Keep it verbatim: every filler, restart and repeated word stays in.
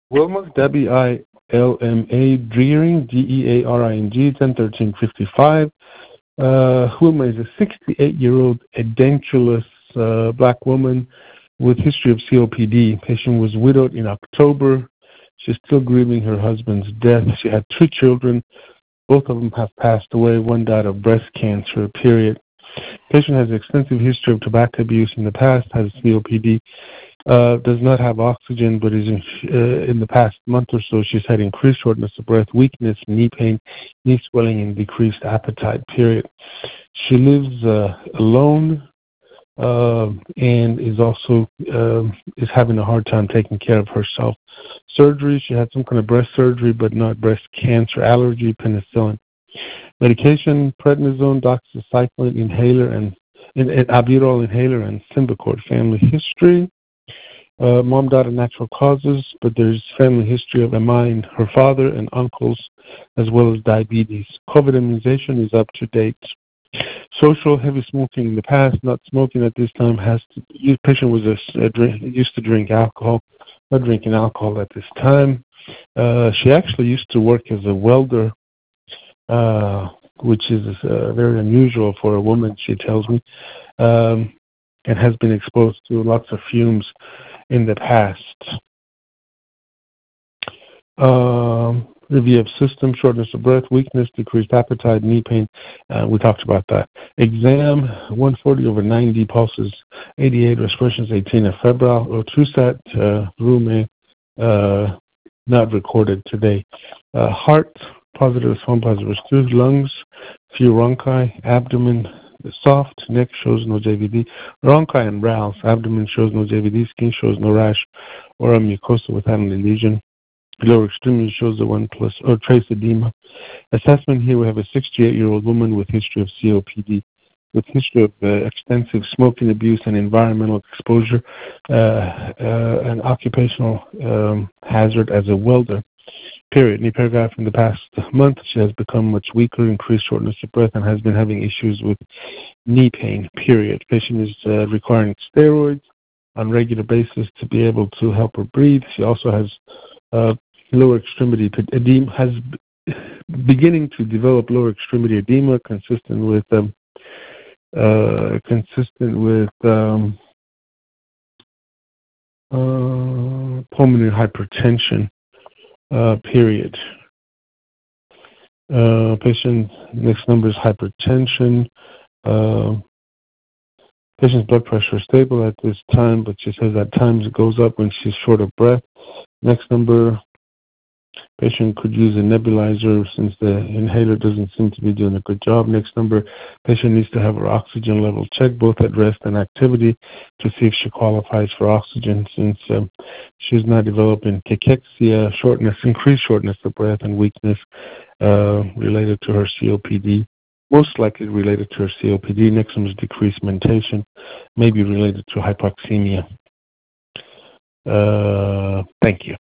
Wilma, W I L M A, Deering, D E A R I N G, ten thirteen fifty-five. Uh, Wilma is a sixty-eight-year-old edentulous uh, black woman with history of C O P D. Patient was widowed in October. She's still grieving her husband's death. She had two children. Both of them have passed away. One died of breast cancer, period. Patient has extensive history of tobacco abuse in the past, has C O P D, uh, does not have oxygen, but is in, uh, in the past month or so, she's had increased shortness of breath, weakness, knee pain, knee swelling, and decreased appetite, period. She lives uh, alone uh, and is also uh, is having a hard time taking care of herself. Surgery, she had some kind of breast surgery, but not breast cancer, allergy, penicillin. Medication, prednisone, doxycycline inhaler, and, and, and albuterol inhaler, and Symbicort. Family history. Uh, mom died of natural causes, but there's family history of M I in her father and uncles, as well as diabetes. COVID immunization is up to date. Social, heavy smoking in the past, not smoking at this time. Has to, patient was a, a drink, used to drink alcohol, not drinking alcohol at this time. Uh, she actually used to work as a welder, uh, which is uh, very unusual for a woman, she tells me, um, and has been exposed to lots of fumes in the past. Um, review of system, shortness of breath, weakness, decreased appetite, knee pain. Uh, we talked about that. Exam, one forty over ninety, pulses eighty-eight, respirations eighteen, a febrile, or TrueSat, uh, room A, uh, not recorded today. Uh, heart, positive is one, positive is two, lungs, few rhonchi, abdomen, soft, neck shows no J V D, rhonchi and rales, abdomen shows no J V D, skin shows no rash or a mucosa without any lesion. Lower extremity shows the one plus or trace edema. Assessment here, we have a sixty-eight-year-old woman with history of C O P D, with history of uh, extensive smoking abuse and environmental exposure, uh, uh, an occupational um, hazard as a welder. Period. New paragraph. In the past month, she has become much weaker, increased shortness of breath, and has been having issues with knee pain. Period. Patient is uh, requiring steroids on a regular basis to be able to help her breathe. She also has uh, lower extremity edema, has beginning to develop lower extremity edema, consistent with um, uh, consistent with um, uh, pulmonary hypertension. Uh, period. Uh, patient next number is hypertension. Uh, patient's blood pressure is stable at this time, but she says at times it goes up when she's short of breath. Next number, patient could use a nebulizer since the inhaler doesn't seem to be doing a good job. Next number, patient needs to have her oxygen level checked both at rest and activity to see if she qualifies for oxygen since um, she's not developing cachexia, shortness, increased shortness of breath and weakness uh, related to her C O P D. Most likely related to her C O P D. Next one is decreased mentation, maybe related to hypoxemia. Uh, thank you.